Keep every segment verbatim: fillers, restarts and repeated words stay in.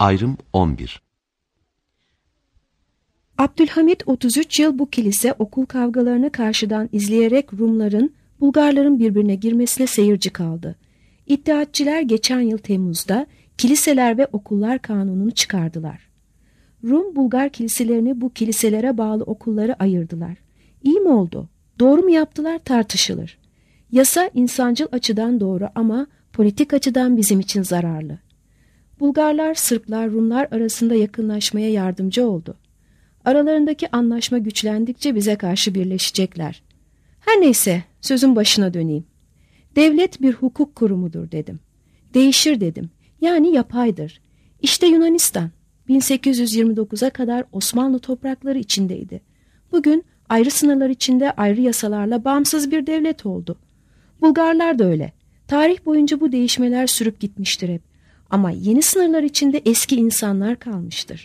Ayrım on bir. Abdülhamit otuz üç yıl bu kilise okul kavgalarını karşıdan izleyerek Rumların, Bulgarların birbirine girmesine seyirci kaldı. İttihatçiler geçen yıl Temmuz'da kiliseler ve okullar kanununu çıkardılar. Rum, Bulgar kiliselerini bu kiliselere bağlı okullara ayırdılar. İyi mi oldu? Doğru mu yaptılar tartışılır. Yasa insancıl açıdan doğru ama politik açıdan bizim için zararlı. Bulgarlar, Sırplar, Rumlar arasında yakınlaşmaya yardımcı oldu. Aralarındaki anlaşma güçlendikçe bize karşı birleşecekler. Her neyse, sözün başına döneyim. Devlet bir hukuk kurumudur dedim. Değişir dedim. Yani yapaydır. İşte Yunanistan bin sekiz yüz yirmi dokuza kadar Osmanlı toprakları içindeydi. Bugün ayrı sınırlar içinde ayrı yasalarla bağımsız bir devlet oldu. Bulgarlar da öyle. Tarih boyunca bu değişmeler sürüp gitmiştir hep. Ama yeni sınırlar içinde eski insanlar kalmıştır.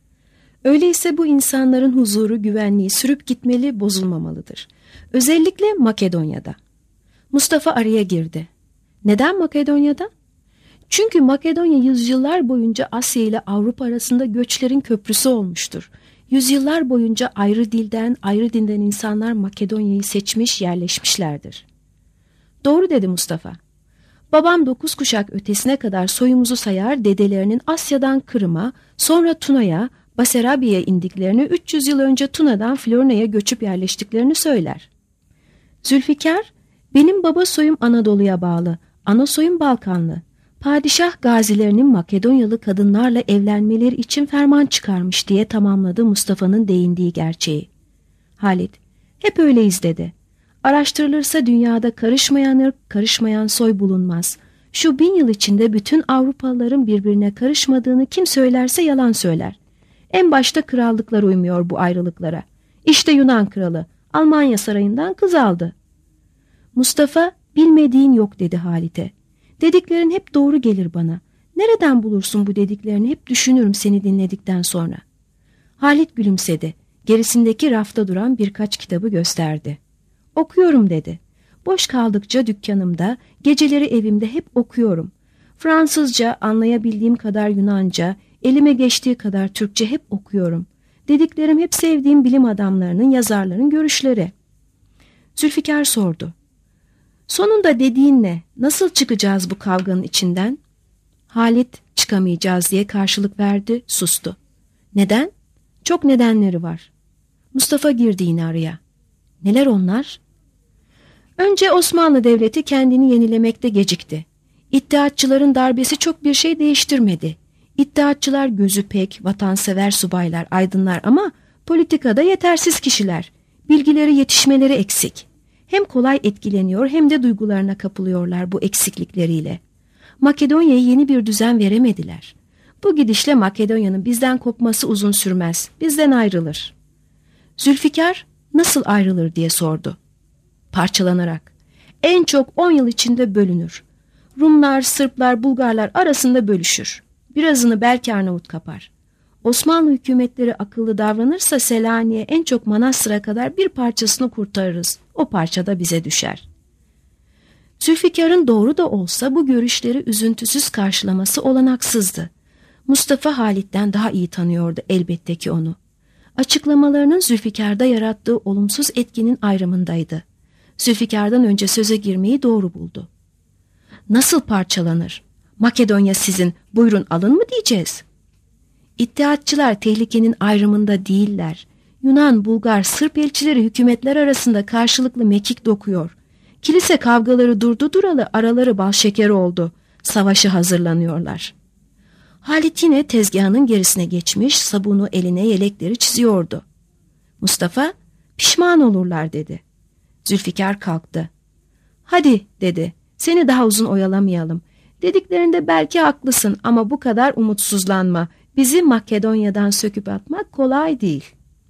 Öyleyse bu insanların huzuru, güvenliği sürüp gitmeli, bozulmamalıdır. Özellikle Makedonya'da. Mustafa araya girdi. Neden Makedonya'da? Çünkü Makedonya yüzyıllar boyunca Asya ile Avrupa arasında göçlerin köprüsü olmuştur. Yüzyıllar boyunca ayrı dilden, ayrı dinden insanlar Makedonya'yı seçmiş, yerleşmişlerdir. Doğru dedi Mustafa. Babam dokuz kuşak ötesine kadar soyumuzu sayar, dedelerinin Asya'dan Kırım'a, sonra Tuna'ya, Basarabya'ya indiklerini, üç yüz yıl önce Tuna'dan Florina'ya göçüp yerleştiklerini söyler. Zülfikar, benim baba soyum Anadolu'ya bağlı, ana soyum Balkanlı. Padişah gazilerinin Makedonyalı kadınlarla evlenmeleri için ferman çıkarmış diye tamamladı Mustafa'nın değindiği gerçeği. Halit, hep öyleyiz dedi. Araştırılırsa dünyada karışmayan ırk, karışmayan soy bulunmaz. Şu bin yıl içinde bütün Avrupalıların birbirine karışmadığını kim söylerse yalan söyler. En başta krallıklar uymuyor bu ayrılıklara. İşte Yunan kralı Almanya sarayından kız aldı. Mustafa, bilmediğin yok dedi Halit'e. Dediklerin hep doğru gelir bana. Nereden bulursun bu dediklerini, hep düşünürüm seni dinledikten sonra. Halit gülümsedi. Gerisindeki rafta duran birkaç kitabı gösterdi. Okuyorum dedi. Boş kaldıkça dükkanımda, geceleri evimde hep okuyorum. Fransızca, anlayabildiğim kadar Yunanca, elime geçtiği kadar Türkçe hep okuyorum. Dediklerim hep sevdiğim bilim adamlarının, yazarların görüşleri. Zülfikar sordu. Sonunda dediğin ne? Nasıl çıkacağız bu kavganın içinden? Halit, çıkamayacağız diye karşılık verdi, sustu. Neden? Çok nedenleri var. Mustafa girdi yine araya. Neler onlar? Önce Osmanlı Devleti kendini yenilemekte gecikti. İttihatçıların darbesi çok bir şey değiştirmedi. İttihatçılar gözü pek, vatansever subaylar, aydınlar ama politikada yetersiz kişiler. Bilgileri, yetişmeleri eksik. Hem kolay etkileniyor hem de duygularına kapılıyorlar bu eksiklikleriyle. Makedonya'ya yeni bir düzen veremediler. Bu gidişle Makedonya'nın bizden kopması uzun sürmez. Bizden ayrılır. Zülfikar nasıl ayrılır diye sordu. Parçalanarak. En çok on yıl içinde bölünür. Rumlar, Sırplar, Bulgarlar arasında bölüşür. Birazını belki Arnavut kapar. Osmanlı hükümetleri akıllı davranırsa Selanik'e, en çok Manastır'a kadar bir parçasını kurtarırız. O parça da bize düşer. Zülfikar'ın doğru da olsa bu görüşleri üzüntüsüz karşılaması olanaksızdı. Mustafa Halit'ten daha iyi tanıyordu elbette ki onu. Açıklamalarının Zülfikar'da yarattığı olumsuz etkinin ayrımındaydı. Zülfikar'dan önce söze girmeyi doğru buldu. Nasıl parçalanır? Makedonya sizin, buyurun alın mı diyeceğiz? İttihatçılar tehlikenin ayrımında değiller. Yunan, Bulgar, Sırp elçileri hükümetler arasında karşılıklı mekik dokuyor. Kilise kavgaları durdu duralı, araları bal şekeri oldu. Savaşı hazırlanıyorlar. Halit yine tezgahının gerisine geçmiş, sabunu eline, yelekleri çiziyordu. Mustafa, pişman olurlar dedi. Zülfikar kalktı. Hadi dedi, seni daha uzun oyalamayalım. Dediklerinde belki haklısın ama bu kadar umutsuzlanma. Bizi Makedonya'dan söküp atmak kolay değil.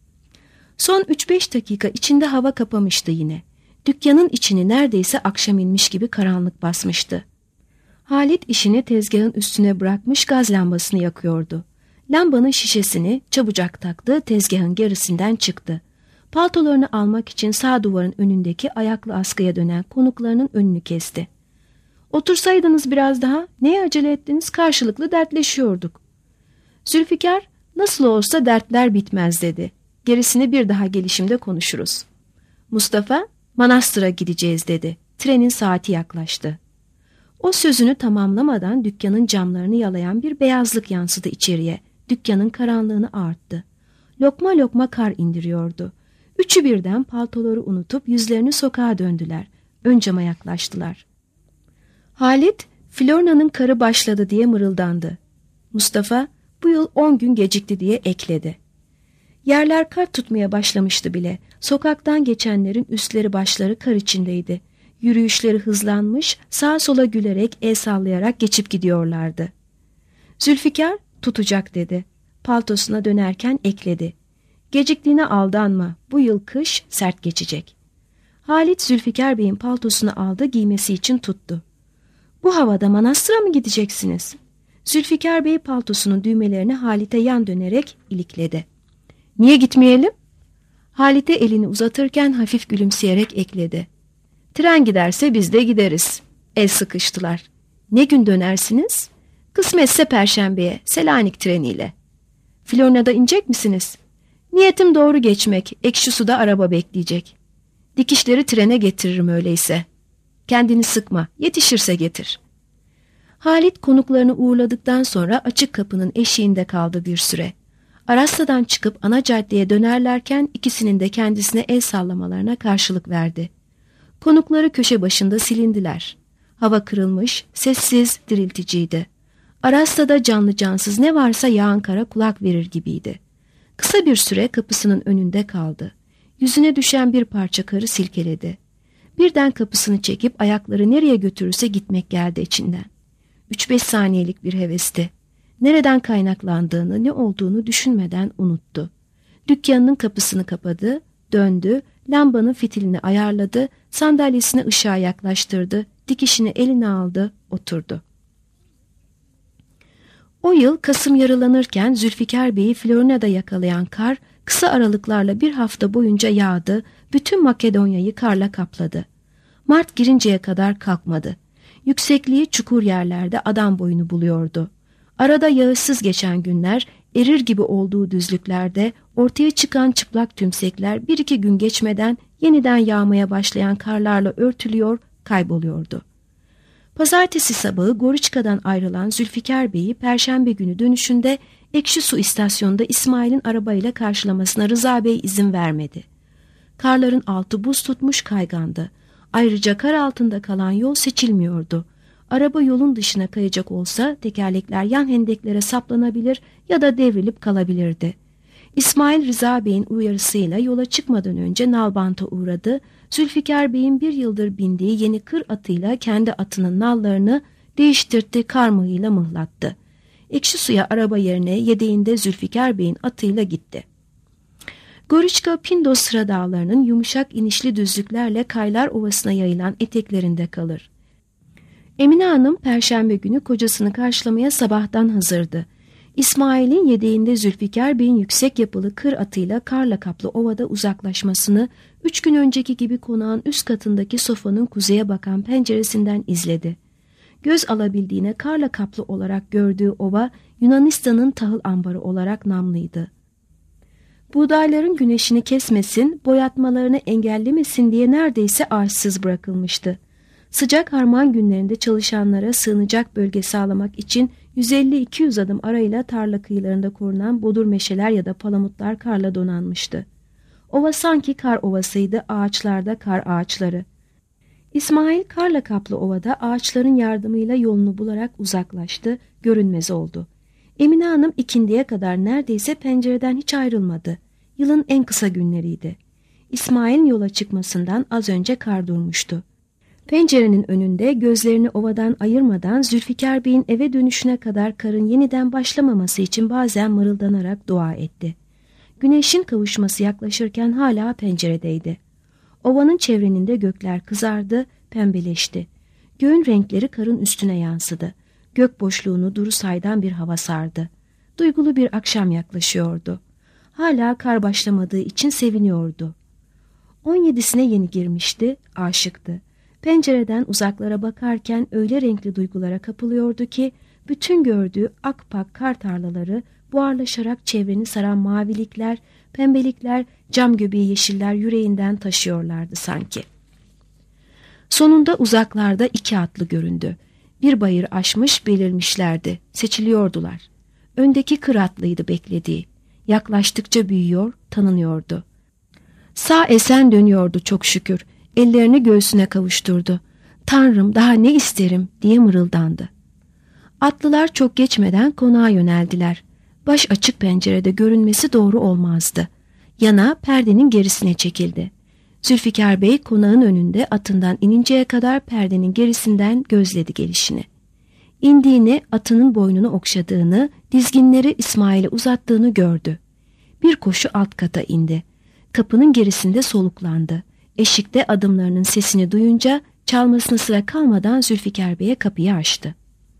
Son üç beş dakika içinde hava kapamıştı yine. Dükkanın içini neredeyse akşam inmiş gibi karanlık basmıştı. Halit işini tezgahın üstüne bırakmış, gaz lambasını yakıyordu. Lambanın şişesini çabucak taktı, tezgahın gerisinden çıktı. Paltolarını almak için sağ duvarın önündeki ayaklı askıya dönen konuklarının önünü kesti. Otursaydınız biraz daha, neye acele ettiniz, karşılıklı dertleşiyorduk. Zülfikar, nasıl olsa dertler bitmez dedi. Gerisini bir daha gelişimde konuşuruz. Mustafa, manastıra gideceğiz dedi. Trenin saati yaklaştı. O sözünü tamamlamadan dükkanın camlarını yalayan bir beyazlık yansıdı içeriye. Dükkanın karanlığını arttı. Lokma lokma kar indiriyordu. Üçü birden paltoları unutup yüzlerini sokağa döndüler. Ön cama yaklaştılar. Halit, Florna'nın karı başladı diye mırıldandı. Mustafa, bu yıl on gün gecikti diye ekledi. Yerler kar tutmaya başlamıştı bile. Sokaktan geçenlerin üstleri başları kar içindeydi. Yürüyüşleri hızlanmış, sağa sola gülerek, el sallayarak geçip gidiyorlardı. Zülfikar, tutacak dedi. Paltosuna dönerken ekledi. Geciktiğine aldanma, bu yıl kış sert geçecek. Halit Zülfikar Bey'in paltosunu aldı, giymesi için tuttu. Bu havada manastıra mı gideceksiniz? Zülfikar Bey paltosunun düğmelerini Halit'e yan dönerek ilikledi. Niye gitmeyelim? Halit'e elini uzatırken hafif gülümseyerek ekledi. Tren giderse biz de gideriz. El sıkıştılar. Ne gün dönersiniz? Kısmetse Perşembe'ye, Selanik treniyle. Florna'da inecek misiniz? Niyetim doğru geçmek, ekşi suda araba bekleyecek. Dikişleri trene getiririm öyleyse. Kendini sıkma, yetişirse getir. Halit konuklarını uğurladıktan sonra açık kapının eşiğinde kaldı bir süre. Arasta'dan çıkıp ana caddeye dönerlerken ikisinin de kendisine el sallamalarına karşılık verdi. Konukları köşe başında silindiler. Hava kırılmış, sessiz, dirilticiydi. Arasta'da canlı cansız ne varsa yağan kara kulak verir gibiydi. Kısa bir süre kapısının önünde kaldı. Yüzüne düşen bir parça karı silkeledi. Birden kapısını çekip ayakları nereye götürürse gitmek geldi içinden. Üç beş saniyelik bir hevesti. Nereden kaynaklandığını, ne olduğunu düşünmeden unuttu. Dükkanının kapısını kapadı, döndü, lambanın fitilini ayarladı, sandalyesini ışığa yaklaştırdı, dikişini eline aldı, oturdu. O yıl Kasım yaralanırken Zülfikar Bey'i Florina'da yakalayan kar kısa aralıklarla bir hafta boyunca yağdı, bütün Makedonya'yı karla kapladı. Mart girinceye kadar kalkmadı. Yüksekliği çukur yerlerde adam boyunu buluyordu. Arada yağışsız geçen günler, erir gibi olduğu düzlüklerde ortaya çıkan çıplak tümsekler bir iki gün geçmeden yeniden yağmaya başlayan karlarla örtülüyor, kayboluyordu. Pazartesi sabahı Goriçka'dan ayrılan Zülfikar Bey'i Perşembe günü dönüşünde Ekşi Su istasyonunda İsmail'in arabayla karşılamasına Rıza Bey izin vermedi. Karların altı buz tutmuş kaygandı. Ayrıca kar altında kalan yol seçilmiyordu. Araba yolun dışına kayacak olsa tekerlekler yan hendeklere saplanabilir ya da devrilip kalabilirdi. İsmail Rıza Bey'in uyarısıyla yola çıkmadan önce Nalbant'a uğradı. Zülfikar Bey'in bir yıldır bindiği yeni kır atıyla kendi atının nallarını değiştirdi, kar mıhıyla mıhlattı. Ekşi Su'ya araba yerine yedeğinde Zülfikar Bey'in atıyla gitti. Goriçka Pindos Sıra Dağları'nın yumuşak inişli düzlüklerle Kaylar Ovası'na yayılan eteklerinde kalır. Emine Hanım Perşembe günü kocasını karşılamaya sabahtan hazırdı. İsmail'in yedeğinde Zülfikar Bey'in yüksek yapılı kır atıyla karla kaplı ovada uzaklaşmasını üç gün önceki gibi konağın üst katındaki sofanın kuzeye bakan penceresinden izledi. Göz alabildiğine karla kaplı olarak gördüğü ova Yunanistan'ın tahıl ambarı olarak namlıydı. Buğdayların güneşini kesmesin, boyatmalarını engellemesin diye neredeyse ağaçsız bırakılmıştı. Sıcak harman günlerinde çalışanlara sığınacak bölge sağlamak için yüz elli iki yüz adım arayla tarla kıyılarında korunan bodur meşeler ya da palamutlar karla donanmıştı. Ova sanki kar ovasıydı, ağaçlarda kar ağaçları. İsmail karla kaplı ovada ağaçların yardımıyla yolunu bularak uzaklaştı, görünmez oldu. Emine Hanım ikindiye kadar neredeyse pencereden hiç ayrılmadı. Yılın en kısa günleriydi. İsmail'in yola çıkmasından az önce kar durmuştu. Pencerenin önünde gözlerini ovadan ayırmadan Zülfikar Bey'in eve dönüşüne kadar karın yeniden başlamaması için bazen mırıldanarak dua etti. Güneşin kavuşması yaklaşırken hala penceredeydi. Ovanın çevreninde gökler kızardı, pembeleşti. Göğün renkleri karın üstüne yansıdı. Gök boşluğunu duru saydan bir hava sardı. Duygulu bir akşam yaklaşıyordu. Hala kar başlamadığı için seviniyordu. On yedisine yeni girmişti, aşıktı. Pencereden uzaklara bakarken öyle renkli duygulara kapılıyordu ki bütün gördüğü akpak kar tarlaları buharlaşarak çevreni saran mavilikler, pembelikler, cam göbeği yeşiller yüreğinden taşıyorlardı sanki. Sonunda uzaklarda iki atlı göründü. Bir bayır aşmış belirmişlerdi, seçiliyordular. Öndeki kır atlıydı beklediği. Yaklaştıkça büyüyor, tanınıyordu. Sağ esen dönüyordu çok şükür. Ellerini göğsüne kavuşturdu. "Tanrım, daha ne isterim?" diye mırıldandı. Atlılar çok geçmeden konağa yöneldiler. Baş açık pencerede görünmesi doğru olmazdı. Yana perdenin gerisine çekildi. Zülfikar Bey konağın önünde atından ininceye kadar perdenin gerisinden gözledi gelişini. İndiğini, atının boynunu okşadığını, dizginleri İsmail'e uzattığını gördü. Bir koşu alt kata indi. Kapının gerisinde soluklandı. Eşikte adımlarının sesini duyunca çalmasına sıra kalmadan Zülfikar Bey'e kapıyı açtı.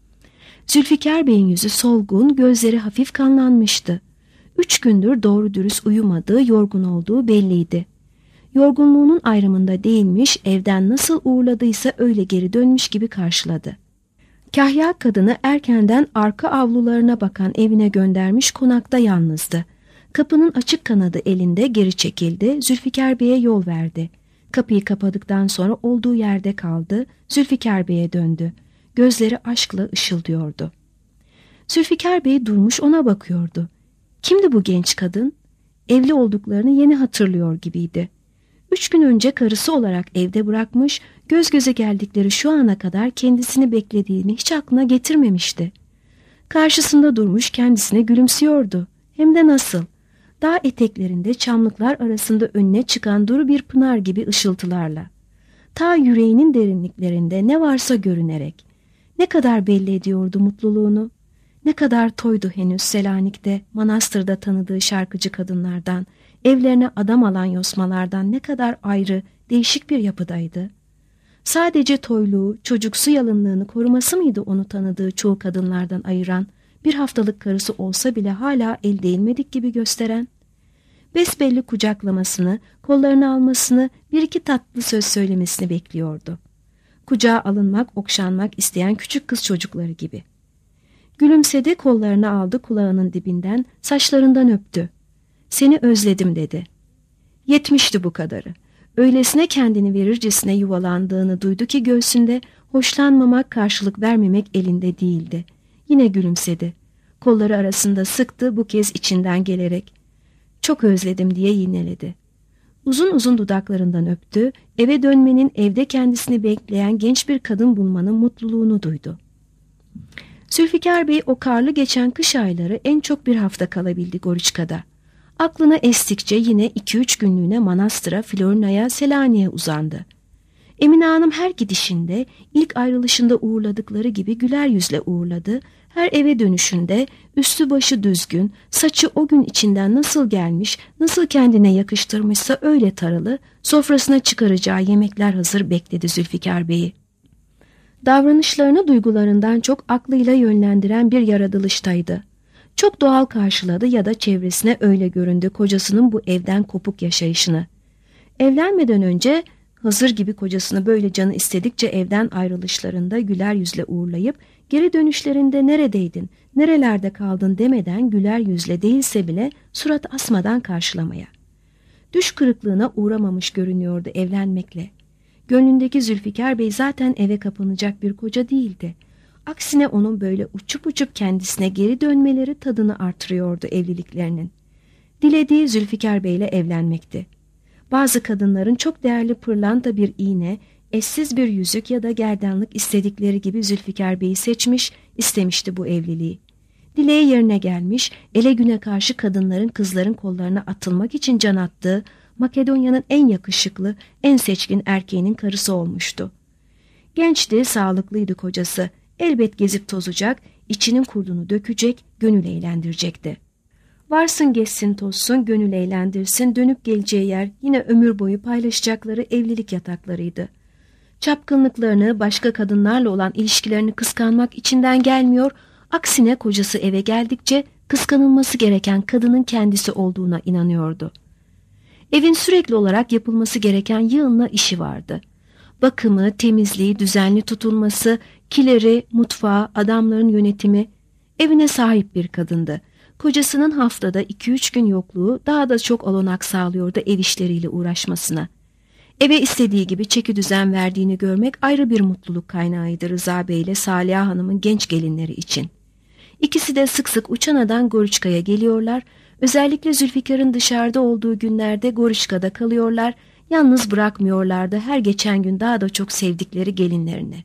Zülfikar Bey'in yüzü solgun, gözleri hafif kanlanmıştı. Üç gündür doğru dürüst uyumadığı, yorgun olduğu belliydi. Yorgunluğunun ayrımında değilmiş, evden nasıl uğurladıysa öyle geri dönmüş gibi karşıladı. Kahya kadını erkenden arka avlularına bakan evine göndermiş, konakta yalnızdı. Kapının açık kanadı elinde geri çekildi, Zülfikar Bey'e yol verdi. Kapıyı kapadıktan sonra olduğu yerde kaldı, Zülfikar Bey'e döndü. Gözleri aşkla ışıldıyordu. Zülfikar Bey durmuş ona bakıyordu. Kimdi bu genç kadın? Evli olduklarını yeni hatırlıyor gibiydi. Üç gün önce karısı olarak evde bırakmış, göz göze geldikleri şu ana kadar kendisini beklediğini hiç aklına getirmemişti. Karşısında durmuş kendisine gülümsüyordu. Hem de nasıl? Dağ eteklerinde çamlıklar arasında önüne çıkan duru bir pınar gibi ışıltılarla. Ta yüreğinin derinliklerinde ne varsa görünerek. Ne kadar belli ediyordu mutluluğunu. Ne kadar toydu henüz Selanik'te, manastırda tanıdığı şarkıcı kadınlardan, evlerine adam alan yosmalardan ne kadar ayrı, değişik bir yapıdaydı. Sadece toyluğu, çocuksu yalınlığını koruması mıydı onu tanıdığı çoğu kadınlardan ayıran, bir haftalık karısı olsa bile hala el değilmedik gibi gösteren? Besbelli kucaklamasını, kollarını almasını, bir iki tatlı söz söylemesini bekliyordu. Kucağa alınmak, okşanmak isteyen küçük kız çocukları gibi. Gülümsedi, kollarını aldı kulağının dibinden, saçlarından öptü. "Seni özledim," dedi. Yetmişti bu kadarı. Öylesine kendini verircesine yuvalandığını duydu ki göğsünde, hoşlanmamak, karşılık vermemek elinde değildi. Yine gülümsedi. Kolları arasında sıktı, bu kez içinden gelerek. "Çok özledim," diye yineledi. Uzun uzun dudaklarından öptü, eve dönmenin, evde kendisini bekleyen genç bir kadın bulmanın mutluluğunu duydu. Zülfikar Bey o karlı geçen kış ayları en çok bir hafta kalabildi Goriçka'da. Aklına estikçe yine iki üç günlüğüne manastıra, Florina'ya, Selanik'e uzandı. Emine Hanım her gidişinde, ilk ayrılışında uğurladıkları gibi güler yüzle uğurladı. Her eve dönüşünde üstü başı düzgün, saçı o gün içinden nasıl gelmiş, nasıl kendine yakıştırmışsa öyle taralı, sofrasına çıkaracağı yemekler hazır bekledi Zülfikar Bey'i. Davranışlarını duygularından çok aklıyla yönlendiren bir yaratılıştaydı. Çok doğal karşıladı ya da çevresine öyle göründü kocasının bu evden kopuk yaşayışını. Evlenmeden önce hazır gibi kocasını böyle canı istedikçe evden ayrılışlarında güler yüzle uğurlayıp geri dönüşlerinde neredeydin, nerelerde kaldın demeden güler yüzle değilse bile surat asmadan karşılamaya. Düş kırıklığına uğramamış görünüyordu evlenmekle. Gönlündeki Zülfikar Bey zaten eve kapanacak bir koca değildi. Aksine onun böyle uçup uçup kendisine geri dönmeleri tadını artırıyordu evliliklerinin. Dilediği Zülfikar Bey'le evlenmekti. Bazı kadınların çok değerli pırlanta bir iğne, eşsiz bir yüzük ya da gerdanlık istedikleri gibi Zülfikar Bey'i seçmiş, istemişti bu evliliği. Dileği yerine gelmiş, ele güne karşı kadınların kızların kollarına atılmak için can attığı, Makedonya'nın en yakışıklı, en seçkin erkeğinin karısı olmuştu. Gençti, sağlıklıydı kocası. Elbet gezip tozacak, içinin kurdunu dökecek, gönül eğlendirecekti. Varsın gezsin tozsun, gönül eğlendirsin, dönüp geleceği yer yine ömür boyu paylaşacakları evlilik yataklarıydı. Çapkınlıklarını, başka kadınlarla olan ilişkilerini kıskanmak içinden gelmiyor, aksine kocası eve geldikçe kıskanılması gereken kadının kendisi olduğuna inanıyordu. Evin sürekli olarak yapılması gereken yığınla işi vardı. Bakımı, temizliği, düzenli tutulması, Kileri, mutfağı, adamların yönetimi, evine sahip bir kadındı. Kocasının haftada iki üç gün yokluğu daha da çok olanak sağlıyordu ev işleriyle uğraşmasına. Eve istediği gibi çeki düzen verdiğini görmek ayrı bir mutluluk kaynağıydı Rıza Bey ile Saliha Hanım'ın genç gelinleri için. İkisi de sık sık Uçana'dan Goruşka'ya geliyorlar, özellikle Zülfikar'ın dışarıda olduğu günlerde Goruşka'da kalıyorlar, yalnız bırakmıyorlardı her geçen gün daha da çok sevdikleri gelinlerini.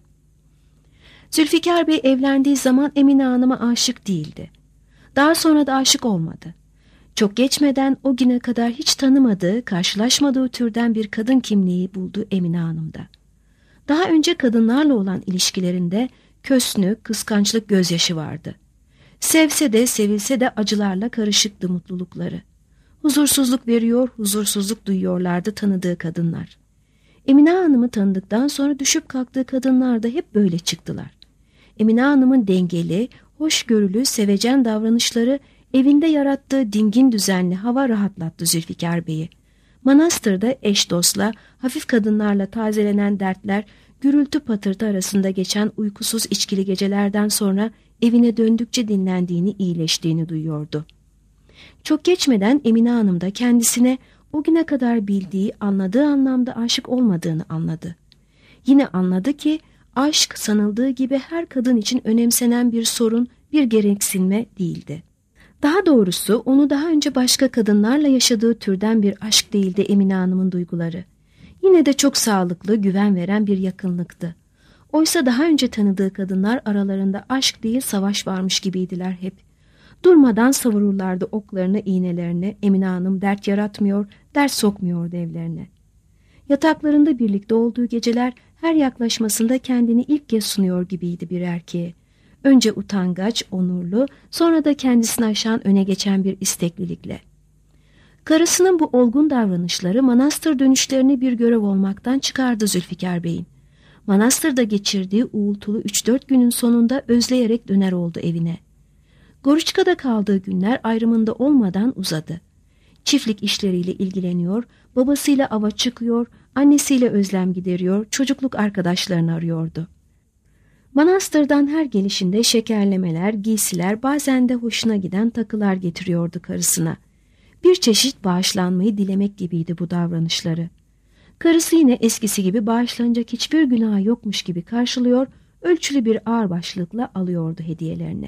Zülfikar Bey evlendiği zaman Emine Hanım'a aşık değildi. Daha sonra da aşık olmadı. Çok geçmeden o güne kadar hiç tanımadığı, karşılaşmadığı türden bir kadın kimliği buldu Emine Hanım'da. Daha önce kadınlarla olan ilişkilerinde kösnü, kıskançlık gözyaşı vardı. Sevse de sevilse de acılarla karışıktı mutlulukları. Huzursuzluk veriyor, huzursuzluk duyuyorlardı tanıdığı kadınlar. Emine Hanım'ı tanıdıktan sonra düşüp kalktığı kadınlar da hep böyle çıktılar. Emine Hanım'ın dengeli, hoşgörülü, sevecen davranışları evinde yarattığı dingin düzenli hava rahatlattı Zülfikar Bey'i. Manastırda eş dostla, hafif kadınlarla tazelenen dertler, gürültü patırtı arasında geçen uykusuz içkili gecelerden sonra evine döndükçe dinlendiğini, iyileştiğini duyuyordu. Çok geçmeden Emine Hanım da kendisine o güne kadar bildiği, anladığı anlamda aşık olmadığını anladı. Yine anladı ki aşk sanıldığı gibi her kadın için önemsenen bir sorun, bir gereksinme değildi. Daha doğrusu onu daha önce başka kadınlarla yaşadığı türden bir aşk değildi Emine Hanım'ın duyguları. Yine de çok sağlıklı, güven veren bir yakınlıktı. Oysa daha önce tanıdığı kadınlar aralarında aşk değil savaş varmış gibiydiler hep. Durmadan savururlardı oklarını, iğnelerini. Emine Hanım dert yaratmıyor, dert sokmuyordu evlerine. Yataklarında birlikte olduğu geceler her yaklaşmasında kendini ilk kez sunuyor gibiydi bir erkeğe. Önce utangaç, onurlu, sonra da kendisini aşan öne geçen bir isteklilikle. Karısının bu olgun davranışları manastır dönüşlerini bir görev olmaktan çıkardı Zülfikar Bey'in. Manastırda geçirdiği uğultulu üç dört günün sonunda özleyerek döner oldu evine. Goruşka'da kaldığı günler ayrımında olmadan uzadı. Çiftlik işleriyle ilgileniyor, babasıyla ava çıkıyor, annesiyle özlem gideriyor, çocukluk arkadaşlarını arıyordu. Manastırdan her gelişinde şekerlemeler, giysiler, bazen de hoşuna giden takılar getiriyordu karısına. Bir çeşit bağışlanmayı dilemek gibiydi bu davranışları. Karısı yine eskisi gibi bağışlanacak hiçbir günahı yokmuş gibi karşılıyor, ölçülü bir ağırbaşlılıkla alıyordu hediyelerini.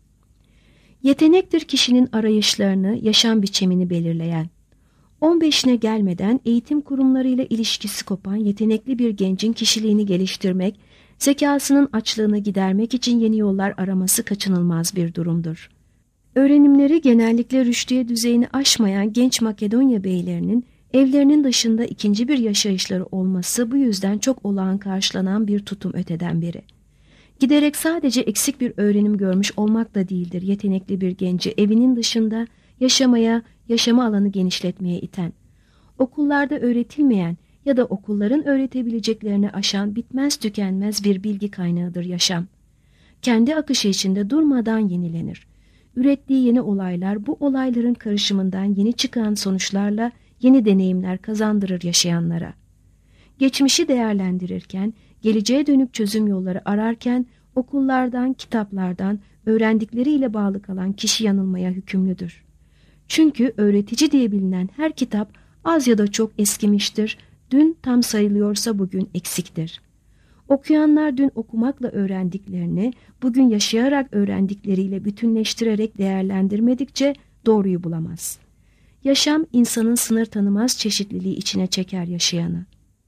Yetenektir kişinin arayışlarını, yaşam biçimini belirleyen. on beşine gelmeden eğitim kurumlarıyla ilişkisi kopan yetenekli bir gencin kişiliğini geliştirmek, zekasının açlığını gidermek için yeni yollar araması kaçınılmaz bir durumdur. Öğrenimleri genellikle rüştiye düzeyini aşmayan genç Makedonya beylerinin evlerinin dışında ikinci bir yaşayışları olması bu yüzden çok olağan karşılanan bir tutum öteden beri. Giderek sadece eksik bir öğrenim görmüş olmak da değildir yetenekli bir genci evinin dışında yaşamaya, yaşama alanı genişletmeye iten. Okullarda öğretilmeyen ya da okulların öğretebileceklerini aşan bitmez tükenmez bir bilgi kaynağıdır yaşam. Kendi akışı içinde durmadan yenilenir. Ürettiği yeni olaylar bu olayların karışımından yeni çıkan sonuçlarla yeni deneyimler kazandırır yaşayanlara. Geçmişi değerlendirirken, geleceğe dönük çözüm yolları ararken okullardan, kitaplardan, öğrendikleriyle bağlı kalan kişi yanılmaya hükümlüdür. Çünkü öğretici diye bilinen her kitap az ya da çok eskimiştir, dün tam sayılıyorsa bugün eksiktir. Okuyanlar dün okumakla öğrendiklerini, bugün yaşayarak öğrendikleriyle bütünleştirerek değerlendirmedikçe doğruyu bulamaz. Yaşam insanın sınır tanımaz çeşitliliği içine çeker yaşayanı.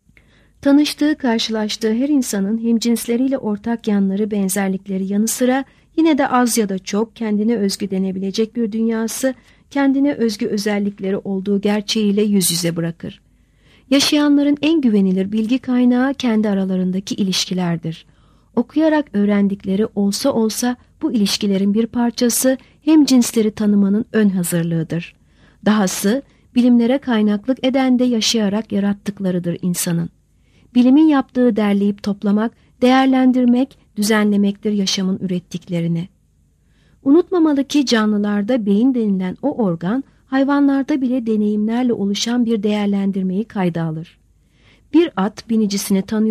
Tanıştığı, karşılaştığı her insanın hemcinsleriyle ortak yanları, benzerlikleri yanı sıra yine de az ya da çok kendine özgü denebilecek bir dünyası, kendine özgü özellikleri olduğu gerçeğiyle yüz yüze bırakır. Yaşayanların en güvenilir bilgi kaynağı kendi aralarındaki ilişkilerdir. Okuyarak öğrendikleri olsa olsa bu ilişkilerin bir parçası hemcinsleri tanımanın ön hazırlığıdır. Dahası bilimlere kaynaklık eden de yaşayarak yarattıklarıdır insanın. Bilimin yaptığı derleyip toplamak, değerlendirmek, düzenlemektir yaşamın ürettiklerini. Unutmamalı ki canlılarda beyin denilen o organ, hayvanlarda bile deneyimlerle oluşan bir değerlendirmeyi kayda alır. Bir at binicisini tanıyor,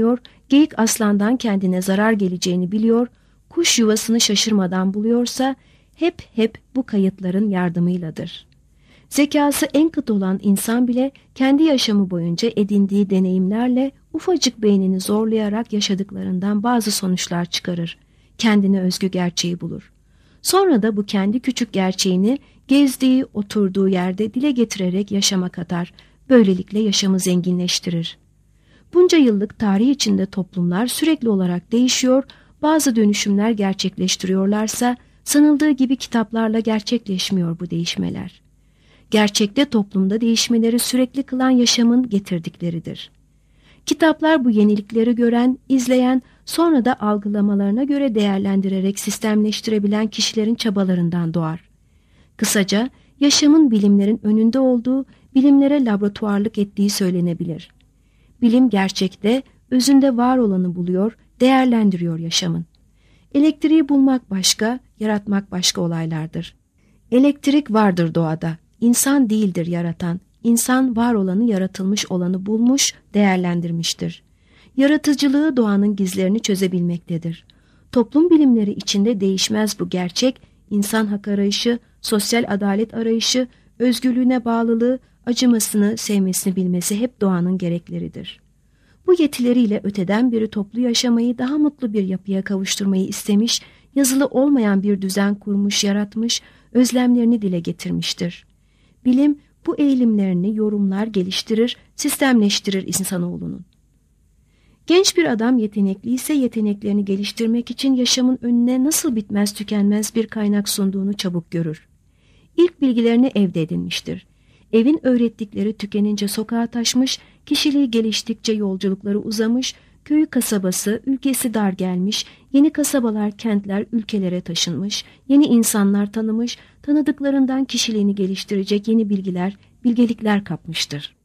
Geyik aslandan kendine zarar geleceğini biliyor, kuş yuvasını şaşırmadan buluyorsa hep hep bu kayıtların yardımıyladır. Zekası en kıt olan insan bile kendi yaşamı boyunca edindiği deneyimlerle ufacık beynini zorlayarak yaşadıklarından bazı sonuçlar çıkarır. Kendine özgü gerçeği bulur. Sonra da bu kendi küçük gerçeğini gezdiği, oturduğu yerde dile getirerek yaşama katar. Böylelikle yaşamı zenginleştirir. Bunca yıllık tarih içinde toplumlar sürekli olarak değişiyor, bazı dönüşümler gerçekleştiriyorlarsa sanıldığı gibi kitaplarla gerçekleşmiyor bu değişmeler. Gerçekte toplumda değişmeleri sürekli kılan yaşamın getirdikleridir. Kitaplar bu yenilikleri gören, izleyen, sonra da algılamalarına göre değerlendirerek sistemleştirebilen kişilerin çabalarından doğar. Kısaca yaşamın bilimlerin önünde olduğu, bilimlere laboratuvarlık ettiği söylenebilir. Bilim gerçekte, özünde var olanı buluyor, değerlendiriyor yaşamın. Elektriği bulmak başka, yaratmak başka olaylardır. Elektrik vardır doğada, insan değildir yaratan. İnsan var olanı, yaratılmış olanı bulmuş, değerlendirmiştir. Yaratıcılığı doğanın gizlerini çözebilmektedir. Toplum bilimleri içinde değişmez bu gerçek, insan hak arayışı, sosyal adalet arayışı, özgürlüğüne bağlılığı, acımasını, sevmesini bilmesi hep doğanın gerekleridir. Bu yetileriyle öteden beri toplu yaşamayı daha mutlu bir yapıya kavuşturmayı istemiş, yazılı olmayan bir düzen kurmuş, yaratmış, özlemlerini dile getirmiştir. Bilim bu eğilimlerini yorumlar, geliştirir, sistemleştirir insanoğlunun. Genç bir adam yetenekli ise yeteneklerini geliştirmek için yaşamın önüne nasıl bitmez tükenmez bir kaynak sunduğunu çabuk görür. İlk bilgilerini evde edinmiştir. Evin öğrettikleri tükenince sokağa taşmış, kişiliği geliştikçe yolculukları uzamış, köyü kasabası, ülkesi dar gelmiş, yeni kasabalar, kentler, ülkelere taşınmış, yeni insanlar tanımış, tanıdıklarından kişiliğini geliştirecek yeni bilgiler, bilgelikler kapmıştır.